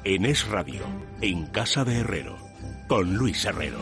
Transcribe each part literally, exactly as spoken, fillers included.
en Es Radio, en Casa de Herrero, con Luis Herrero.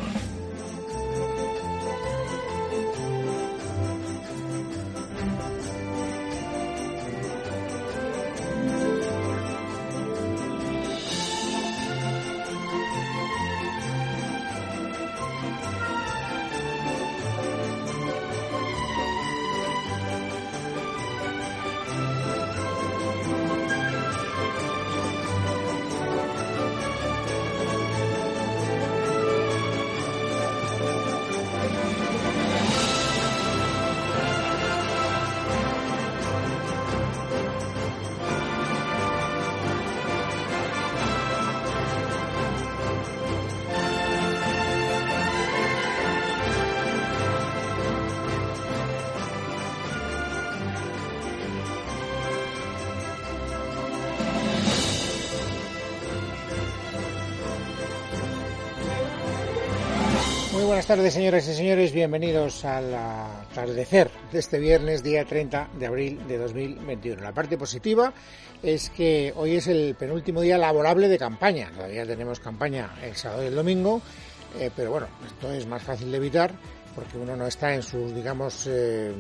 Buenas tardes, señoras y señores, bienvenidos al atardecer de este viernes, día treinta de abril de dos mil veintiuno. La parte positiva es que hoy es el penúltimo día laborable de campaña. Todavía tenemos campaña el sábado y el domingo, eh, pero bueno, esto es más fácil de evitar porque uno no está en sus, digamos, eh,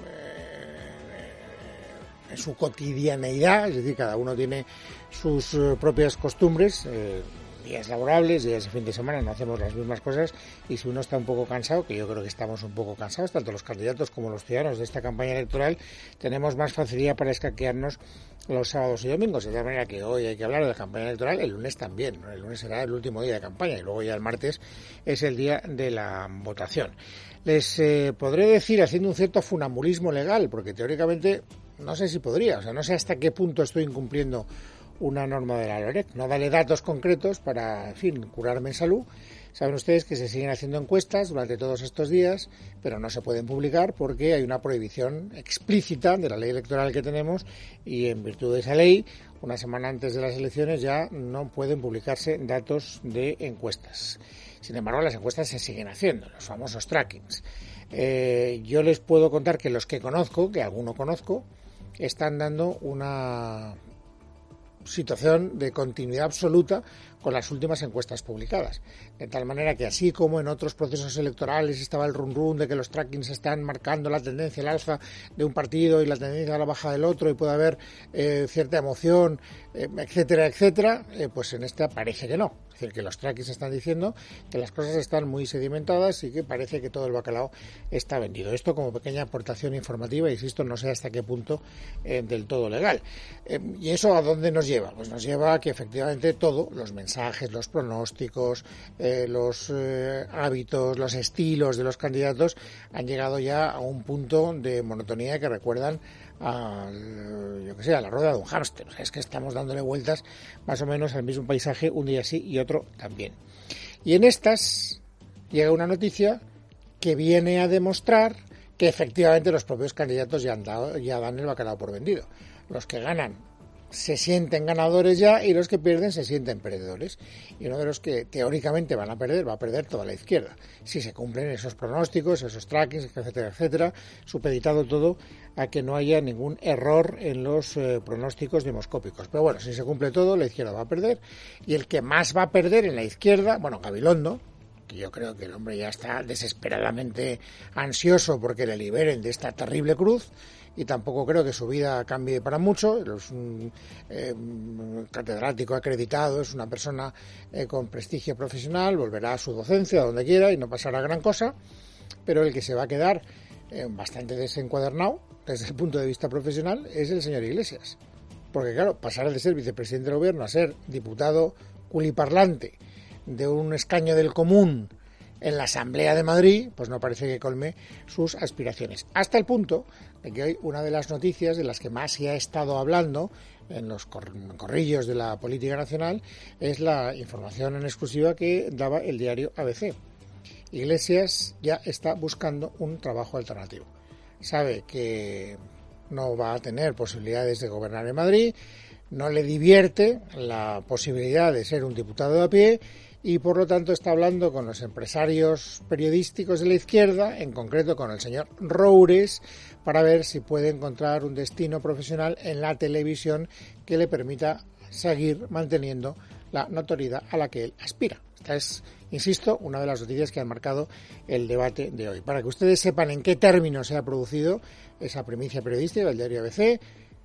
eh, en su cotidianeidad, es decir, cada uno tiene sus eh, propias costumbres. Eh, días laborables, días de fin de semana, no hacemos las mismas cosas, y si uno está un poco cansado, que yo creo que estamos un poco cansados, tanto los candidatos como los ciudadanos de esta campaña electoral, tenemos más facilidad para escaquearnos los sábados y domingos, de tal manera que hoy hay que hablar de la campaña electoral, el lunes también, ¿no? El lunes será el último día de campaña y luego ya el martes es el día de la votación. Les eh, podré decir, haciendo un cierto funambulismo legal, porque teóricamente no sé si podría, o sea, no sé hasta qué punto estoy incumpliendo una norma de la LOREC. No daré datos concretos para, en fin, curarme en salud. Saben ustedes que se siguen haciendo encuestas durante todos estos días, pero no se pueden publicar porque hay una prohibición explícita de la ley electoral que tenemos, y en virtud de esa ley, una semana antes de las elecciones ya no pueden publicarse datos de encuestas. Sin embargo, las encuestas se siguen haciendo, los famosos trackings. Eh, yo les puedo contar que los que conozco, que alguno conozco, están dando una situación de continuidad absoluta con las últimas encuestas publicadas, de tal manera que así como en otros procesos electorales estaba el run run de que los trackings están marcando la tendencia al alza de un partido y la tendencia a la baja del otro, y puede haber eh, cierta emoción, eh, etcétera, etcétera, eh, pues en esta parece que no. Es decir, que los trackings están diciendo que las cosas están muy sedimentadas y que parece que todo el bacalao está vendido. Esto como pequeña aportación informativa, insisto, no sé hasta qué punto eh, del todo legal. Eh, ¿Y eso a dónde nos lleva? Pues nos lleva a que efectivamente todo, los mensajes, los pronósticos, eh, los eh, hábitos, los estilos de los candidatos han llegado ya a un punto de monotonía que recuerdan a, yo que sé, a la rueda de un hámster. O sea, es que estamos dándole vueltas más o menos al mismo paisaje un día sí y otro también. Y en estas llega una noticia que viene a demostrar que efectivamente los propios candidatos ya han dado, ya dan el bacalao por vendido. Los que ganan se sienten ganadores ya, y los que pierden se sienten perdedores. Y uno de los que teóricamente van a perder, va a perder toda la izquierda. Si se cumplen esos pronósticos, esos trackings, etcétera, etcétera, supeditado todo a que no haya ningún error en los eh, pronósticos demoscópicos. Pero bueno, si se cumple todo, la izquierda va a perder. Y el que más va a perder en la izquierda, bueno, Gabilondo, que yo creo que el hombre ya está desesperadamente ansioso porque le liberen de esta terrible cruz, y tampoco creo que su vida cambie para mucho. Es un eh, catedrático acreditado, es una persona eh, con prestigio profesional, volverá a su docencia donde quiera y no pasará gran cosa, pero el que se va a quedar eh, bastante desencuadernado desde el punto de vista profesional es el señor Iglesias, porque claro, pasar de ser vicepresidente del gobierno a ser diputado culiparlante de un escaño del común en la Asamblea de Madrid, pues no parece que colme sus aspiraciones. Hasta el punto de que hoy una de las noticias de las que más se ha estado hablando en los corrillos de la política nacional es la información en exclusiva que daba el diario A B C. Iglesias ya está buscando un trabajo alternativo. Sabe que no va a tener posibilidades de gobernar en Madrid, no le divierte la posibilidad de ser un diputado de a pie, y por lo tanto está hablando con los empresarios periodísticos de la izquierda, en concreto con el señor Roures, para ver si puede encontrar un destino profesional en la televisión que le permita seguir manteniendo la notoriedad a la que él aspira. Esta es, insisto, una de las noticias que han marcado el debate de hoy. Para que ustedes sepan en qué términos se ha producido esa primicia periodística del diario A B C,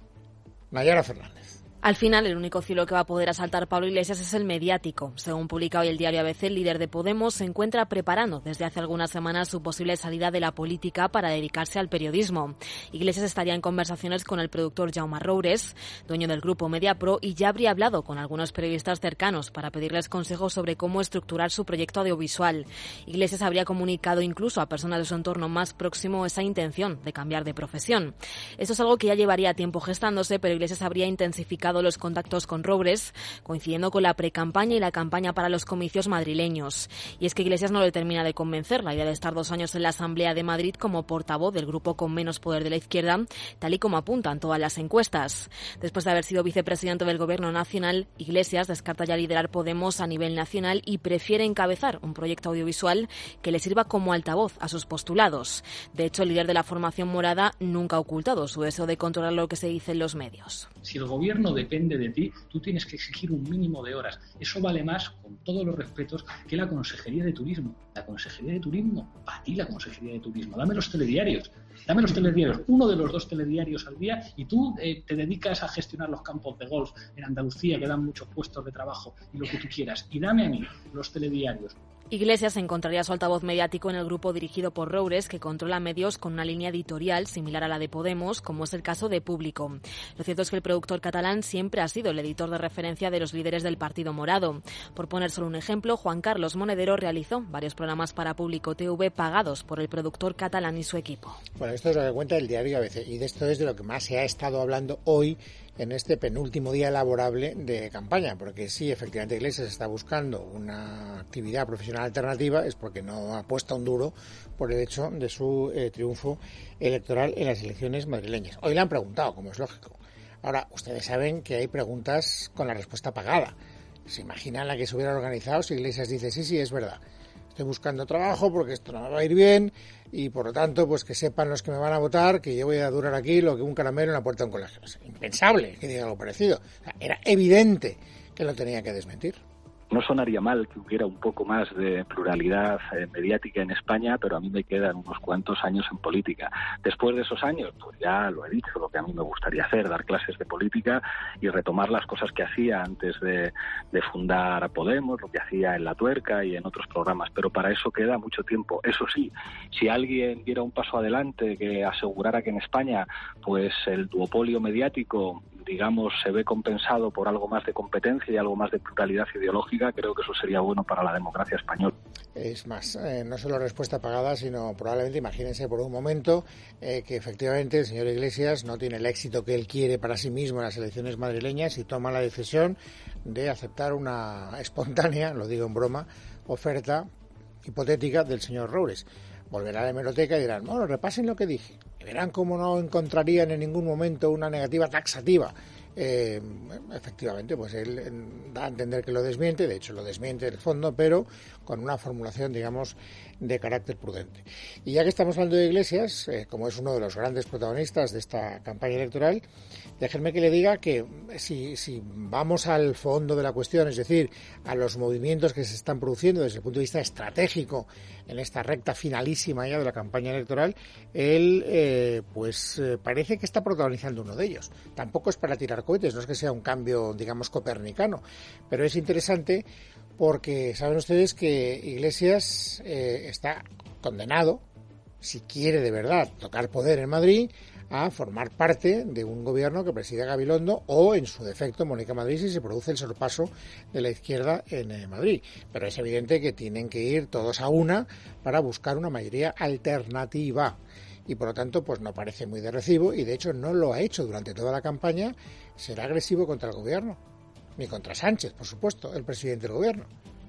Nayara Fernández. Al final, el único cielo que va a poder asaltar Pablo Iglesias es el mediático. Según publica hoy el diario A B C, el líder de Podemos se encuentra preparando desde hace algunas semanas su posible salida de la política para dedicarse al periodismo. Iglesias estaría en conversaciones con el productor Jaume Roures, dueño del grupo Mediapro, y ya habría hablado con algunos periodistas cercanos para pedirles consejos sobre cómo estructurar su proyecto audiovisual. Iglesias habría comunicado incluso a personas de su entorno más próximo esa intención de cambiar de profesión. Esto es algo que ya llevaría tiempo gestándose, pero Iglesias habría intensificado los contactos con Roures, coincidiendo con la precampaña y la campaña para los comicios madrileños. Y es que Iglesias no le termina de convencer la idea de estar dos años en la Asamblea de Madrid como portavoz del grupo con menos poder de la izquierda, tal y como apuntan todas las encuestas. Después de haber sido vicepresidente del Gobierno Nacional, Iglesias descarta ya liderar Podemos a nivel nacional y prefiere encabezar un proyecto audiovisual que le sirva como altavoz a sus postulados. De hecho, el líder de la formación morada nunca ha ocultado su deseo de controlar lo que se dice en los medios. Si el gobierno depende de ti, tú tienes que exigir un mínimo de horas. Eso vale más, con todos los respetos, que la Consejería de Turismo. La Consejería de Turismo, para ti la Consejería de Turismo. Dame los telediarios, dame los telediarios, uno de los dos telediarios al día, y tú eh, te dedicas a gestionar los campos de golf en Andalucía, que dan muchos puestos de trabajo y lo que tú quieras. Y dame a mí los telediarios. Iglesias encontraría su altavoz mediático en el grupo dirigido por Roures, que controla medios con una línea editorial similar a la de Podemos, como es el caso de Público. Lo cierto es que el productor catalán siempre ha sido el editor de referencia de los líderes del Partido Morado. Por poner solo un ejemplo, Juan Carlos Monedero realizó varios programas para Público T V pagados por el productor catalán y su equipo. Bueno, esto es lo que cuenta el diario A B C, y de esto es de lo que más se ha estado hablando hoy en este penúltimo día laborable de campaña, porque sí, efectivamente Iglesias está buscando una actividad profesional alternativa, es porque no ha puesto un duro por el hecho de su eh, triunfo electoral en las elecciones madrileñas. Hoy le han preguntado, como es lógico. Ahora, ustedes saben que hay preguntas con la respuesta pagada. ¿Se imaginan la que se hubiera organizado si Iglesias dice, sí, sí, es verdad, estoy buscando trabajo porque esto no me va a ir bien y por lo tanto pues que sepan los que me van a votar que yo voy a durar aquí lo que un caramelo en la puerta de un colegio? Es impensable que diga algo parecido. O sea, era evidente que lo tenía que desmentir. No sonaría mal que hubiera un poco más de pluralidad eh, mediática en España, pero a mí me quedan unos cuantos años en política. Después de esos años, pues ya lo he dicho, lo que a mí me gustaría hacer, dar clases de política y retomar las cosas que hacía antes de, de fundar Podemos, lo que hacía en La Tuerca y en otros programas, pero para eso queda mucho tiempo. Eso sí, si alguien diera un paso adelante que asegurara que en España pues el duopolio mediático, digamos, se ve compensado por algo más de competencia y algo más de pluralidad ideológica, creo que eso sería bueno para la democracia española. Es más, eh, no solo respuesta pagada, sino probablemente, imagínense por un momento, eh, que efectivamente el señor Iglesias no tiene el éxito que él quiere para sí mismo en las elecciones madrileñas y toma la decisión de aceptar una espontánea, lo digo en broma, oferta hipotética del señor Roures. Volverá a la hemeroteca y dirán, bueno, repasen lo que dije. Y verán cómo no encontrarían en ningún momento una negativa taxativa. Eh, efectivamente, pues él eh, da a entender que lo desmiente, de hecho lo desmiente en el fondo, pero con una formulación, digamos, de carácter prudente. Y ya que estamos hablando de Iglesias, eh, como es uno de los grandes protagonistas de esta campaña electoral, déjenme que le diga que si, si vamos al fondo de la cuestión, es decir, a los movimientos que se están produciendo desde el punto de vista estratégico en esta recta finalísima ya de la campaña electoral, él eh, pues eh, parece que está protagonizando uno de ellos. Tampoco es para tirar cohetes, no es que sea un cambio, digamos, copernicano, pero es interesante porque saben ustedes que Iglesias eh, está condenado, si quiere de verdad tocar poder en Madrid, a formar parte de un gobierno que preside Gabilondo o, en su defecto, Mónica Madrid, si se produce el sorpaso de la izquierda en eh, Madrid. Pero es evidente que tienen que ir todos a una para buscar una mayoría alternativa. Y por lo tanto, pues no parece muy de recibo, y de hecho no lo ha hecho durante toda la campaña, será agresivo contra el gobierno, ni contra Sánchez, por supuesto, el presidente del gobierno.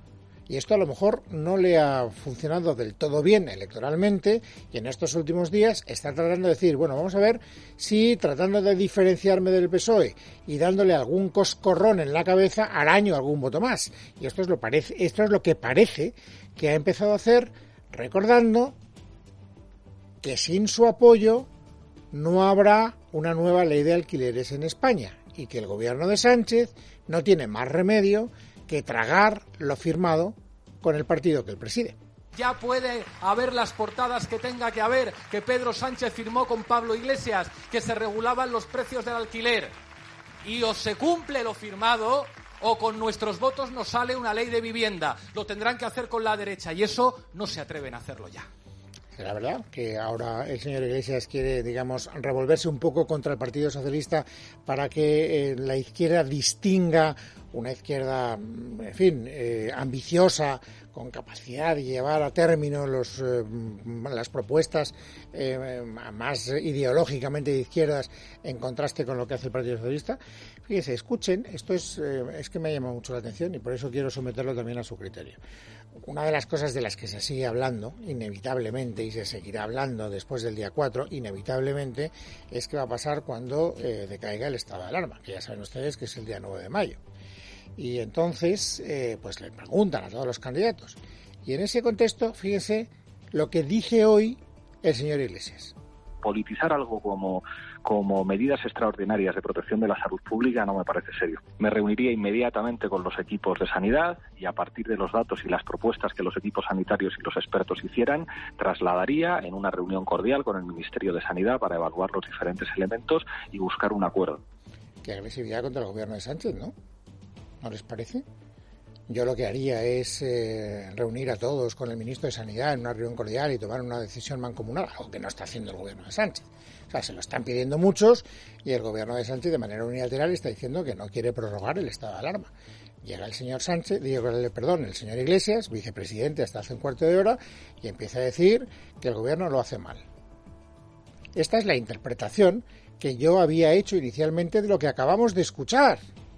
Y esto a lo mejor no le ha funcionado del todo bien electoralmente, y en estos últimos días está tratando de decir, bueno, vamos a ver si tratando de diferenciarme del P S O E y dándole algún coscorrón en la cabeza, araño algún voto más. Y esto es lo, parece, esto es lo que parece que ha empezado a hacer, recordando que sin su apoyo no habrá una nueva ley de alquileres en España y que el gobierno de Sánchez no tiene más remedio que tragar lo firmado con el partido que él preside. Ya puede haber las portadas que tenga que haber, que Pedro Sánchez firmó con Pablo Iglesias, que se regulaban los precios del alquiler. Y o se cumple lo firmado, o con nuestros votos nos sale una ley de vivienda. Lo tendrán que hacer con la derecha, y eso no se atreven a hacerlo ya. La verdad que ahora el señor Iglesias quiere, digamos, revolverse un poco contra el Partido Socialista para que eh, la izquierda distinga una izquierda, en fin, eh, ambiciosa, con capacidad de llevar a término los, eh, las propuestas eh, más ideológicamente de izquierdas en contraste con lo que hace el Partido Socialista. Fíjense, escuchen, esto es, eh, es que me ha llamado mucho la atención y por eso quiero someterlo también a su criterio. Una de las cosas de las que se sigue hablando, inevitablemente, y se seguirá hablando después del día cuatro, inevitablemente, es qué va a pasar cuando eh, decaiga el estado de alarma, que ya saben ustedes que es el día nueve de mayo. Y entonces, eh, pues le preguntan a todos los candidatos. Y en ese contexto, fíjense lo que dice hoy el señor Iglesias. Politizar algo como, como medidas extraordinarias de protección de la salud pública no me parece serio. Me reuniría inmediatamente con los equipos de sanidad y a partir de los datos y las propuestas que los equipos sanitarios y los expertos hicieran, trasladaría en una reunión cordial con el Ministerio de Sanidad para evaluar los diferentes elementos y buscar un acuerdo. Qué agresividad contra el gobierno de Sánchez, ¿no? ¿No les parece? Yo lo que haría es eh, reunir a todos con el ministro de Sanidad en una reunión cordial y tomar una decisión mancomunada, algo que no está haciendo el gobierno de Sánchez. O sea, se lo están pidiendo muchos y el gobierno de Sánchez de manera unilateral está diciendo que no quiere prorrogar el estado de alarma. Llega el señor Sánchez, digo, perdón, el señor Iglesias, vicepresidente hasta hace un cuarto de hora, y empieza a decir que el gobierno lo hace mal. Esta es la interpretación que yo había hecho inicialmente de lo que acabamos de escuchar.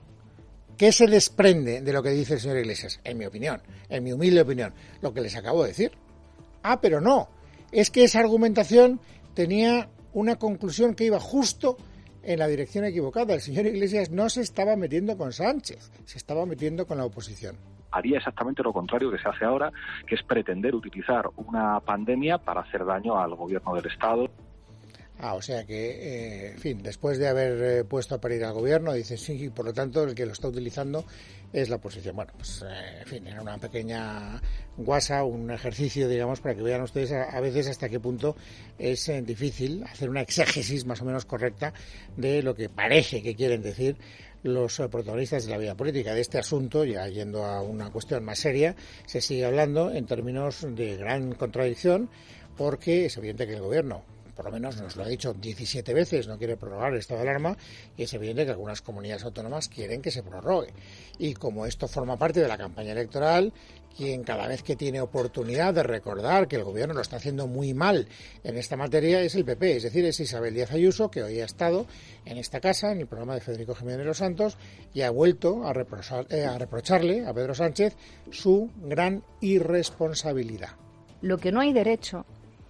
¿Qué se desprende de lo que dice el señor Iglesias? En mi opinión, en mi humilde opinión, lo que les acabo de decir. Ah, pero no, es que esa argumentación tenía una conclusión que iba justo en la dirección equivocada. El señor Iglesias no se estaba metiendo con Sánchez, se estaba metiendo con la oposición. Haría exactamente lo contrario que se hace ahora, que es pretender utilizar una pandemia para hacer daño al gobierno del Estado. Ah, o sea que, eh, en fin, después de haber eh, puesto a parir al gobierno, dice sí, y por lo tanto el que lo está utilizando es la oposición. Bueno, pues, eh, en fin, era una pequeña guasa, un ejercicio, digamos, para que vean ustedes a, a veces hasta qué punto es eh, difícil hacer una exégesis más o menos correcta de lo que parece que quieren decir los eh, protagonistas de la vida política. De este asunto, ya yendo a una cuestión más seria, se sigue hablando en términos de gran contradicción, porque es evidente que el gobierno, por lo menos nos lo ha dicho diecisiete veces, no quiere prorrogar el estado de alarma, y es evidente que algunas comunidades autónomas quieren que se prorrogue. Y como esto forma parte de la campaña electoral, quien cada vez que tiene oportunidad de recordar que el gobierno lo está haciendo muy mal en esta materia es el P P, es decir, es Isabel Díaz Ayuso, que hoy ha estado en esta casa, en el programa de Federico Jiménez de los Santos, y ha vuelto a, reprochar, eh, a reprocharle a Pedro Sánchez su gran irresponsabilidad. Lo que no hay derecho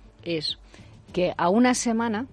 es que a una semana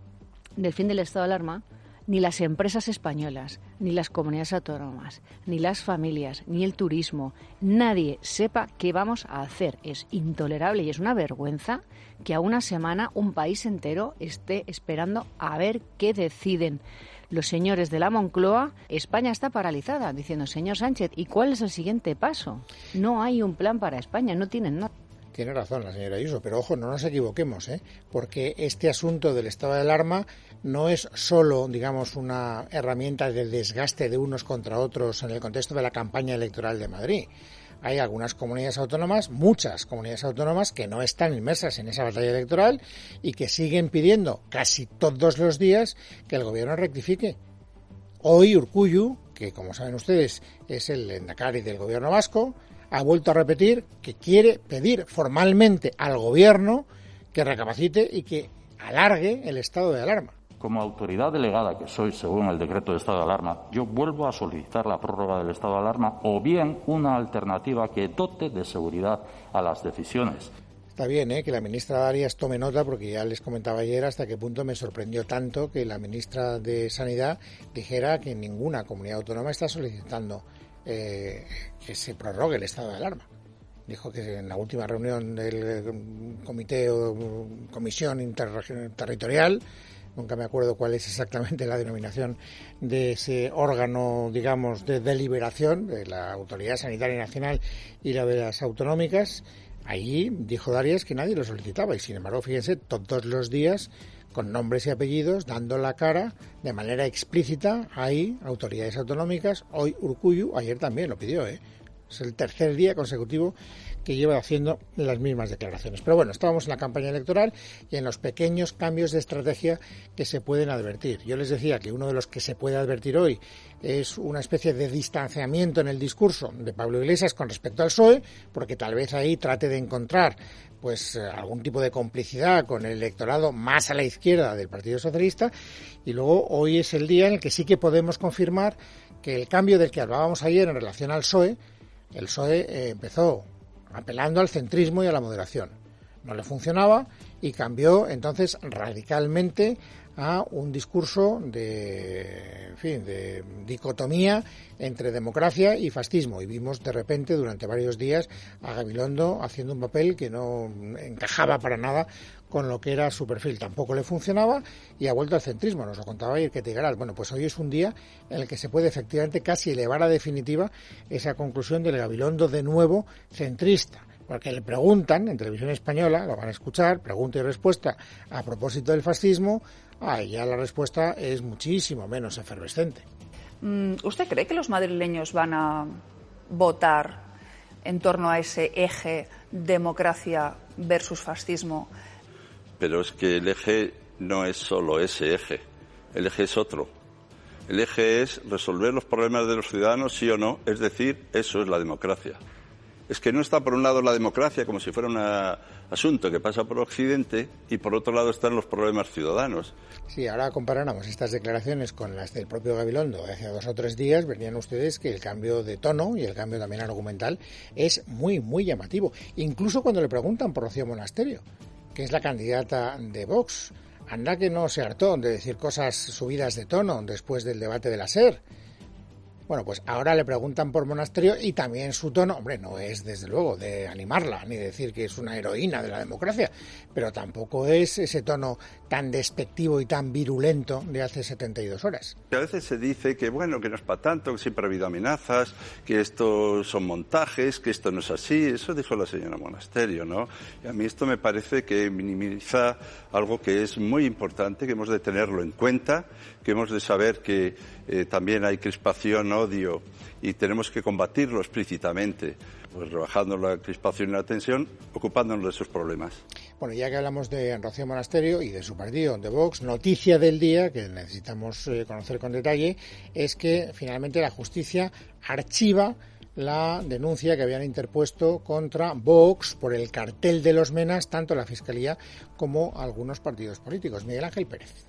del fin del estado de alarma, ni las empresas españolas, ni las comunidades autónomas, ni las familias, ni el turismo, nadie sepa qué vamos a hacer. Es intolerable y es una vergüenza que a una semana un país entero esté esperando a ver qué deciden los señores de la Moncloa. España está paralizada, diciendo, señor Sánchez, ¿y cuál es el siguiente paso? No hay un plan para España, no tienen nada. Tiene razón la señora Ayuso, pero ojo, no nos equivoquemos, ¿eh? Porque este asunto del estado de alarma no es solo, digamos, una herramienta de desgaste de unos contra otros en el contexto de la campaña electoral de Madrid. Hay algunas comunidades autónomas, muchas comunidades autónomas, que no están inmersas en esa batalla electoral y que siguen pidiendo casi todos los días que el gobierno rectifique. Hoy Urkullu, que como saben ustedes es el lehendakari del gobierno vasco, ha vuelto a repetir que quiere pedir formalmente al gobierno que recapacite y que alargue el estado de alarma. Como autoridad delegada que soy según el decreto de estado de alarma, yo vuelvo a solicitar la prórroga del estado de alarma o bien una alternativa que dote de seguridad a las decisiones. Está bien, ¿eh?, que la ministra Darias tome nota, porque ya les comentaba ayer hasta qué punto me sorprendió tanto que la ministra de Sanidad dijera que ninguna comunidad autónoma está solicitando Eh, que se prorrogue el estado de alarma. Dijo que en la última reunión del comité o comisión interterritorial nunca me acuerdo cuál es exactamente la denominación de ese órgano, digamos, de deliberación de la Autoridad Sanitaria Nacional y la de las autonómicas. Allí dijo Darias que nadie lo solicitaba y, sin embargo, fíjense, todos los días, con nombres y apellidos, dando la cara de manera explícita, hay autoridades autonómicas. Hoy Urkullu, ayer también lo pidió, ¿eh? Es el tercer día consecutivo que lleva haciendo las mismas declaraciones. Pero bueno, estábamos en la campaña electoral y en los pequeños cambios de estrategia que se pueden advertir. Yo les decía que uno de los que se puede advertir hoy es una especie de distanciamiento en el discurso de Pablo Iglesias con respecto al P S O E, porque tal vez ahí trate de encontrar pues algún tipo de complicidad con el electorado más a la izquierda del Partido Socialista. Y luego hoy es el día en el que sí que podemos confirmar que el cambio del que hablábamos ayer en relación al P S O E, el P S O E eh, empezó apelando al centrismo y a la moderación. No le funcionaba y cambió entonces radicalmente a un discurso de, en fin, de dicotomía entre democracia y fascismo. Y vimos de repente durante varios días a Gabilondo haciendo un papel que no encajaba para nada con lo que era su perfil. Tampoco le funcionaba y ha vuelto al centrismo. Nos lo contaba ayer Ketty Garat. Bueno, pues hoy es un día en el que se puede efectivamente casi elevar a definitiva esa conclusión del Gabilondo de nuevo centrista. Porque le preguntan en televisión española, lo van a escuchar, pregunta y respuesta a propósito del fascismo, ah, ya la respuesta es muchísimo menos efervescente. ¿Usted cree que los madrileños van a votar en torno a ese eje democracia versus fascismo? Pero es que el eje no es solo ese eje, el eje es otro. El eje es resolver los problemas de los ciudadanos, sí o no, es decir, eso es la democracia. Es que no está por un lado la democracia como si fuera un asunto que pasa por Occidente y por otro lado están los problemas ciudadanos. Sí, ahora comparáramos estas declaraciones con las del propio Gabilondo hace dos o tres días, verían ustedes que el cambio de tono y el cambio también argumental es muy, muy llamativo. Incluso cuando le preguntan por Rocío Monasterio, que es la candidata de Vox, anda que no se hartó de decir cosas subidas de tono después del debate de la SER. Bueno, pues ahora le preguntan por Monasterio y también su tono, hombre, no es desde luego de animarla ni decir que es una heroína de la democracia, pero tampoco es ese tono tan despectivo y tan virulento de hace setenta y dos horas. A veces se dice que, bueno, que no es para tanto, que siempre ha habido amenazas, que esto son montajes, que esto no es así. Eso dijo la señora Monasterio, ¿no? Y a mí esto me parece que minimiza algo que es muy importante, que hemos de tenerlo en cuenta, que hemos de saber que eh, también hay crispación, odio, y tenemos que combatirlo explícitamente, pues rebajando la crispación y la tensión, ocupándonos de esos problemas. Bueno, ya que hablamos de Rocío Monasterio y de su partido, de Vox, noticia del día que necesitamos eh, conocer con detalle es que finalmente la justicia archiva la denuncia que habían interpuesto contra Vox por el cartel de los Menas, tanto la Fiscalía como algunos partidos políticos. Miguel Ángel Pérez.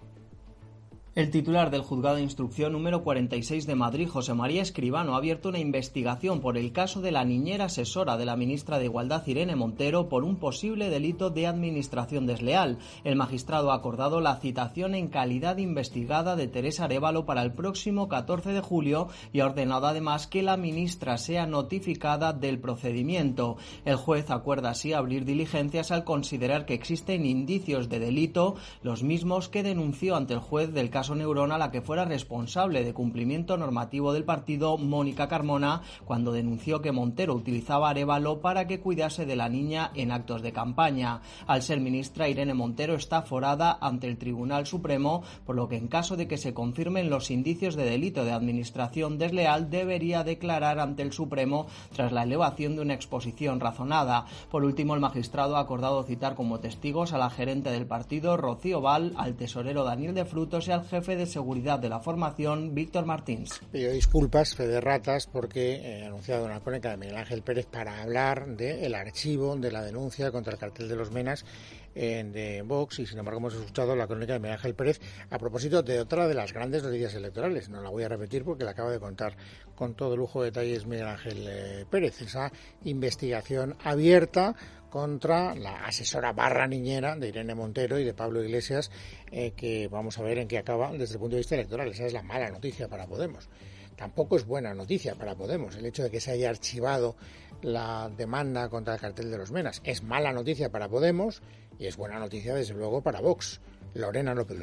El titular del Juzgado de Instrucción número cuarenta y seis de Madrid, José María Escribano, ha abierto una investigación por el caso de la niñera asesora de la ministra de Igualdad, Irene Montero, por un posible delito de administración desleal. El magistrado ha acordado la citación en calidad de investigada de Teresa Arévalo para el próximo catorce de julio y ha ordenado además que la ministra sea notificada del procedimiento. El juez acuerda así abrir diligencias al considerar que existen indicios de delito, los mismos que denunció ante el juez del caso Neurona la que fuera responsable de cumplimiento normativo del partido, Mónica Carmona, cuando denunció que Montero utilizaba a Arévalo para que cuidase de la niña en actos de campaña. Al ser ministra, Irene Montero está forada ante el Tribunal Supremo, por lo que en caso de que se confirmen los indicios de delito de administración desleal, debería declarar ante el Supremo tras la elevación de una exposición razonada. Por último, el magistrado ha acordado citar como testigos a la gerente del partido, Rocío Val, al tesorero Daniel de Frutos y al jefe de seguridad de la formación, Víctor Martins. Pido disculpas, fe de ratas, porque he anunciado una crónica de Miguel Ángel Pérez para hablar del archivo de la denuncia contra el cartel de los Menas eh, de Vox, y sin embargo hemos escuchado la crónica de Miguel Ángel Pérez a propósito de otra de las grandes noticias electorales. No la voy a repetir porque la acaba de contar con todo lujo de detalles Miguel Ángel eh, Pérez. Esa investigación abierta contra la asesora barra niñera de Irene Montero y de Pablo Iglesias, eh, que vamos a ver en qué acaba desde el punto de vista electoral. Esa es la mala noticia para Podemos. Tampoco es buena noticia para Podemos el hecho de que se haya archivado la demanda contra el cartel de los Menas. Es mala noticia para Podemos y es buena noticia, desde luego, para Vox. Lorena López Luego.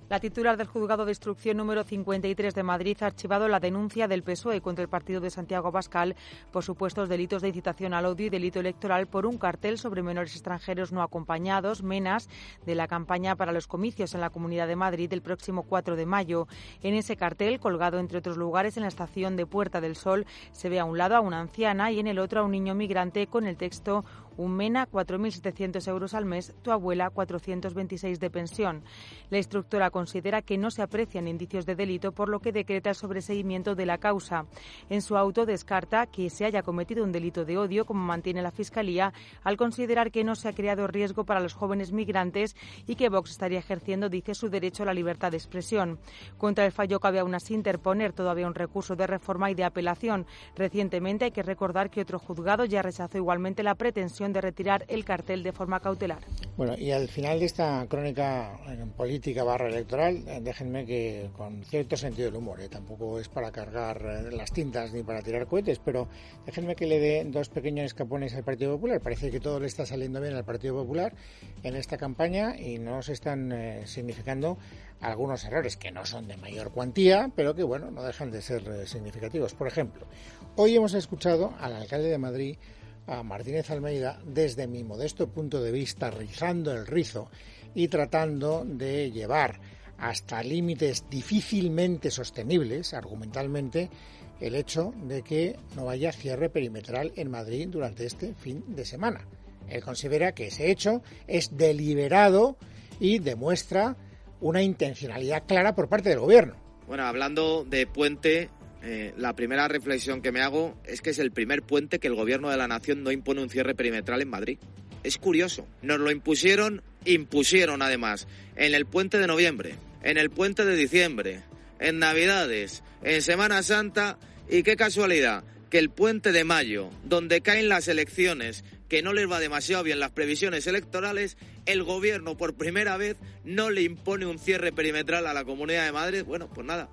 La titular del Juzgado de Instrucción número cincuenta y tres de Madrid ha archivado la denuncia del P S O E contra el partido de Santiago Abascal por supuestos delitos de incitación al odio y delito electoral por un cartel sobre menores extranjeros no acompañados, MENAS, de la campaña para los comicios en la Comunidad de Madrid el próximo cuatro de mayo. En ese cartel, colgado entre otros lugares en la estación de Puerta del Sol, se ve a un lado a una anciana y en el otro a un niño migrante con el texto: un MENA, cuatro mil setecientos euros al mes, tu abuela, cuatrocientos veintiséis de pensión. La instructora considera que no se aprecian indicios de delito, por lo que decreta el sobreseguimiento de la causa. En su auto descarta que se haya cometido un delito de odio, como mantiene la Fiscalía, al considerar que no se ha creado riesgo para los jóvenes migrantes y que Vox estaría ejerciendo, dice, su derecho a la libertad de expresión. Contra el fallo cabe aún así interponer todavía un recurso de reforma y de apelación. Recientemente hay que recordar que otro juzgado ya rechazó igualmente la pretensión de retirar el cartel de forma cautelar. Bueno, y al final de esta crónica política barra electoral, déjenme que con cierto sentido del humor, ¿eh? Tampoco es para cargar las tintas ni para tirar cohetes, pero déjenme que le dé dos pequeños escapones al Partido Popular. Parece que todo le está saliendo bien al Partido Popular en esta campaña y no se están eh, significando algunos errores que no son de mayor cuantía, pero que, bueno, no dejan de ser eh, significativos. Por ejemplo, hoy hemos escuchado al alcalde de Madrid, a Martínez Almeida, desde mi modesto punto de vista, rizando el rizo y tratando de llevar hasta límites difícilmente sostenibles, argumentalmente, el hecho de que no haya cierre perimetral en Madrid durante este fin de semana. Él considera que ese hecho es deliberado y demuestra una intencionalidad clara por parte del gobierno. Bueno, hablando de puente, Eh, la primera reflexión que me hago es que es el primer puente que el Gobierno de la Nación no impone un cierre perimetral en Madrid. Es curioso. Nos lo impusieron, impusieron además, en el puente de noviembre, en el puente de diciembre, en Navidades, en Semana Santa, y qué casualidad que el puente de mayo, donde caen las elecciones, que no les va demasiado bien las previsiones electorales, el Gobierno por primera vez no le impone un cierre perimetral a la Comunidad de Madrid. Bueno, pues nada.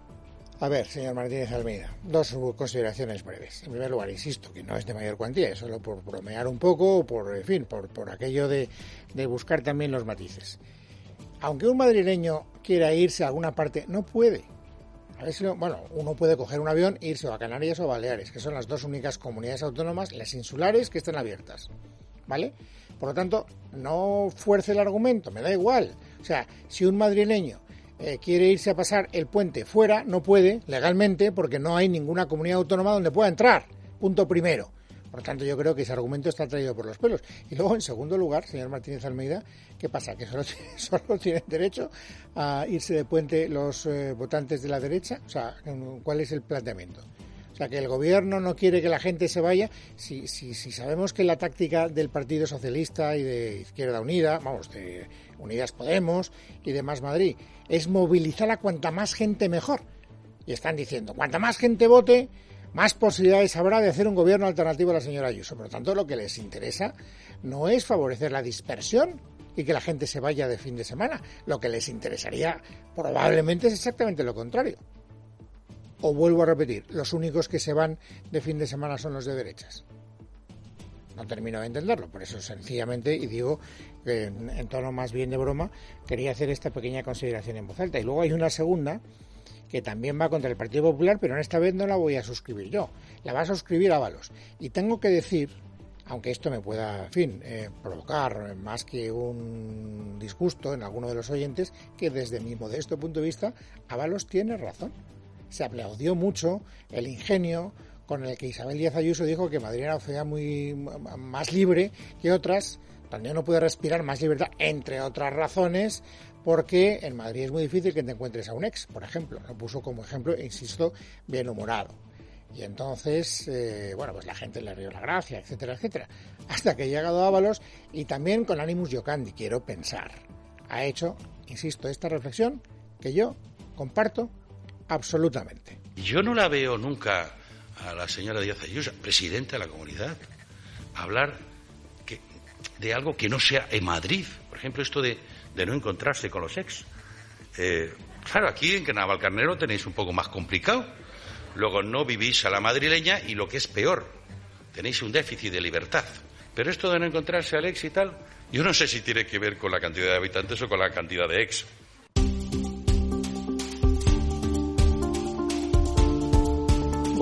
A ver, señor Martínez Almeida, dos consideraciones breves. En primer lugar, insisto, que no es de mayor cuantía, es solo por bromear un poco, por, en fin, por, por aquello de, de buscar también los matices. Aunque un madrileño quiera irse a alguna parte, no puede. A ver si lo, bueno, uno puede coger un avión e irse a Canarias o a Baleares, que son las dos únicas comunidades autónomas, las insulares, que están abiertas, ¿vale? Por lo tanto, no fuerce el argumento, me da igual. O sea, si un madrileño Eh, quiere irse a pasar el puente fuera, no puede legalmente porque no hay ninguna comunidad autónoma donde pueda entrar, punto primero. Por lo tanto, yo creo que ese argumento está traído por los pelos. Y luego, en segundo lugar, señor Martínez Almeida, ¿qué pasa? ¿Que solo, solo tienen derecho a irse de puente los eh, votantes de la derecha? O sea, ¿cuál es el planteamiento? O sea, que el gobierno no quiere que la gente se vaya. Si, si, si sabemos que la táctica del Partido Socialista y de Izquierda Unida, vamos, de Unidas Podemos y de Más Madrid, es movilizar a cuanta más gente mejor. Y están diciendo, cuanta más gente vote, más posibilidades habrá de hacer un gobierno alternativo a la señora Ayuso. Por lo tanto, lo que les interesa no es favorecer la dispersión y que la gente se vaya de fin de semana. Lo que les interesaría probablemente es exactamente lo contrario. O vuelvo a repetir, los únicos que se van de fin de semana son los de derechas. No termino de entenderlo, por eso sencillamente, y digo que en, en tono más bien de broma, quería hacer esta pequeña consideración en voz alta. Y luego hay una segunda que también va contra el Partido Popular, pero en esta vez no la voy a suscribir yo, la va a suscribir Ábalos. Y tengo que decir, aunque esto me pueda, en fin, eh, provocar más que un disgusto en alguno de los oyentes, que desde mi modesto punto de vista, Ábalos tiene razón. Se aplaudió mucho el ingenio con el que Isabel Díaz Ayuso dijo que Madrid era una ciudad muy más libre que otras, donde uno puede respirar más libertad, entre otras razones, porque en Madrid es muy difícil que te encuentres a un ex, por ejemplo. Lo puso como ejemplo, insisto, bien humorado. Y entonces, eh, bueno, pues la gente le río la gracia, etcétera, etcétera. Hasta que ha llegado Ábalos y también con Animus Giocandi, quiero pensar. Ha hecho, insisto, esta reflexión que yo comparto absolutamente. Yo no la veo nunca a la señora Díaz Ayuso, presidenta de la comunidad, hablar que, de algo que no sea en Madrid. Por ejemplo, esto de, de no encontrarse con los ex. Eh, claro, aquí en Navalcarnero tenéis un poco más complicado. Luego no vivís a la madrileña y lo que es peor, tenéis un déficit de libertad. Pero esto de no encontrarse al ex y tal, yo no sé si tiene que ver con la cantidad de habitantes o con la cantidad de ex.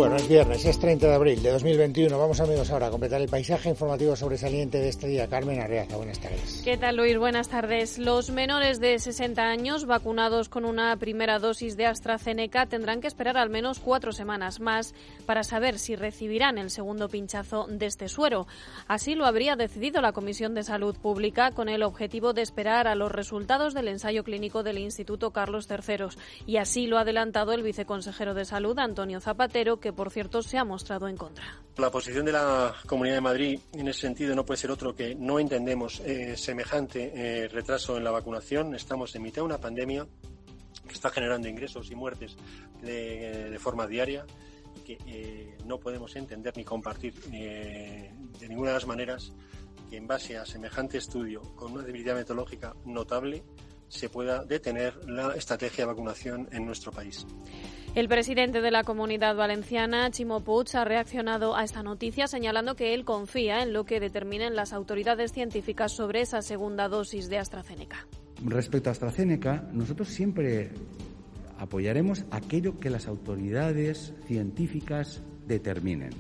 Bueno, es viernes, es treinta de abril de dos mil veintiuno. Vamos, amigos, ahora a completar el paisaje informativo sobresaliente de este día. Carmen Arreaza, buenas tardes. ¿Qué tal, Luis? Buenas tardes. Los menores de sesenta años vacunados con una primera dosis de AstraZeneca tendrán que esperar al menos cuatro semanas más para saber si recibirán el segundo pinchazo de este suero. Así lo habría decidido la Comisión de Salud Pública con el objetivo de esperar a los resultados del ensayo clínico del Instituto Carlos tercero. Y así lo ha adelantado el viceconsejero de Salud, Antonio Zapatero, que por cierto se ha mostrado en contra. La posición de la Comunidad de Madrid en ese sentido no puede ser otro que no entendemos eh, semejante eh, retraso en la vacunación. Estamos en mitad de una pandemia que está generando ingresos y muertes de, de forma diaria y que eh, no podemos entender ni compartir eh, de ninguna de las maneras que en base a semejante estudio con una debilidad metodológica notable se pueda detener la estrategia de vacunación en nuestro país. El presidente de la Comunidad Valenciana, Ximo Puig, ha reaccionado a esta noticia señalando que él confía en lo que determinen las autoridades científicas sobre esa segunda dosis de AstraZeneca. Respecto a AstraZeneca, nosotros siempre apoyaremos aquello que las autoridades científicas determinen.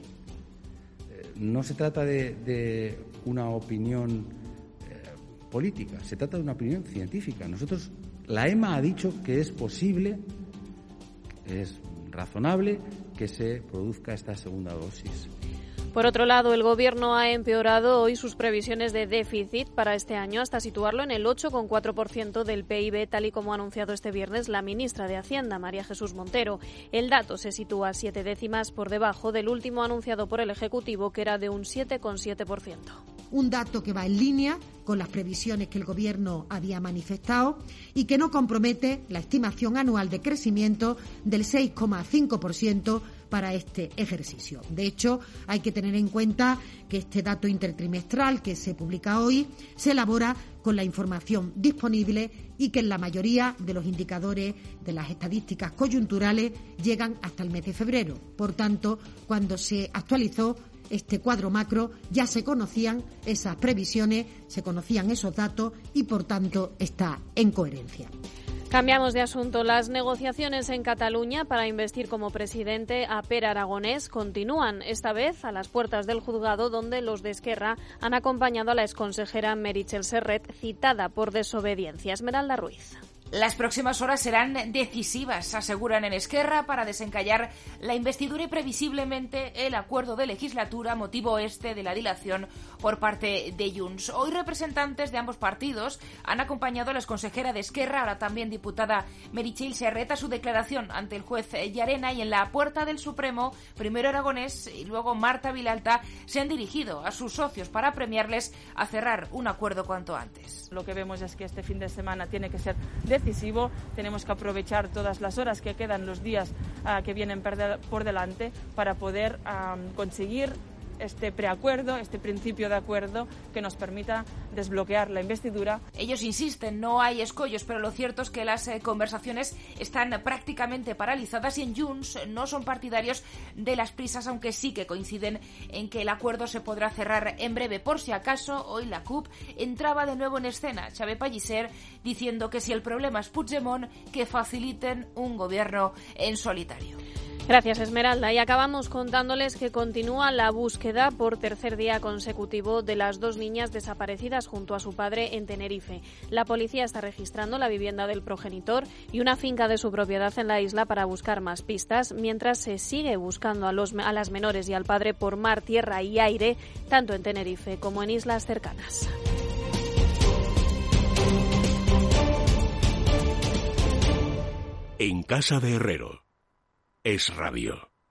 No se trata de, de una opinión política, se trata de una opinión científica. Nosotros, la EMA ha dicho que es posible, es razonable que se produzca esta segunda dosis. Por otro lado, el Gobierno ha empeorado hoy sus previsiones de déficit para este año hasta situarlo en el ocho coma cuatro por ciento del P I B, tal y como ha anunciado este viernes la ministra de Hacienda, María Jesús Montero. El dato se sitúa siete décimas por debajo del último anunciado por el Ejecutivo, que era de un siete coma siete por ciento. Un dato que va en línea con las previsiones que el Gobierno había manifestado y que no compromete la estimación anual de crecimiento del seis coma cinco por ciento para este ejercicio. De hecho, hay que tener en cuenta que este dato intertrimestral que se publica hoy se elabora con la información disponible y que en la mayoría de los indicadores de las estadísticas coyunturales llegan hasta el mes de febrero. Por tanto, cuando se actualizó este cuadro macro ya se conocían esas previsiones, se conocían esos datos y, por tanto, está en coherencia. Cambiamos de asunto. Las negociaciones en Cataluña para investir como presidente a Pere Aragonés continúan, esta vez a las puertas del juzgado, donde los de Esquerra han acompañado a la exconsejera Meritxell Serret, citada por desobediencia. Esmeralda Ruiz. Las próximas horas serán decisivas, aseguran en Esquerra, para desencallar la investidura y previsiblemente el acuerdo de legislatura, motivo este de la dilación por parte de Junts. Hoy representantes de ambos partidos han acompañado a la exconsejera de Esquerra, ahora también diputada Meritxell Serret, a su declaración ante el juez Llarena, y en la puerta del Supremo, primero Aragonés y luego Marta Vilalta se han dirigido a sus socios para premiarles a cerrar un acuerdo cuanto antes. Lo que vemos es que este fin de semana tiene que ser decisivo, tenemos que aprovechar todas las horas que quedan, los días uh, que vienen por delante, para poder um, conseguir este preacuerdo, este principio de acuerdo que nos permita desbloquear la investidura. Ellos insisten, no hay escollos, pero lo cierto es que las eh, conversaciones están prácticamente paralizadas y en Junts no son partidarios de las prisas, aunque sí que coinciden en que el acuerdo se podrá cerrar en breve. Por si acaso, hoy la C U P entraba de nuevo en escena, Xavier Pellicer diciendo que si el problema es Puigdemont, que faciliten un gobierno en solitario. Gracias, Esmeralda. Y acabamos contándoles que continúa la búsqueda por tercer día consecutivo de las dos niñas desaparecidas junto a su padre en Tenerife. La policía está registrando la vivienda del progenitor y una finca de su propiedad en la isla para buscar más pistas, mientras se sigue buscando a, los, a las menores y al padre por mar, tierra y aire, tanto en Tenerife como en islas cercanas. En casa de Herrero. Es Radio.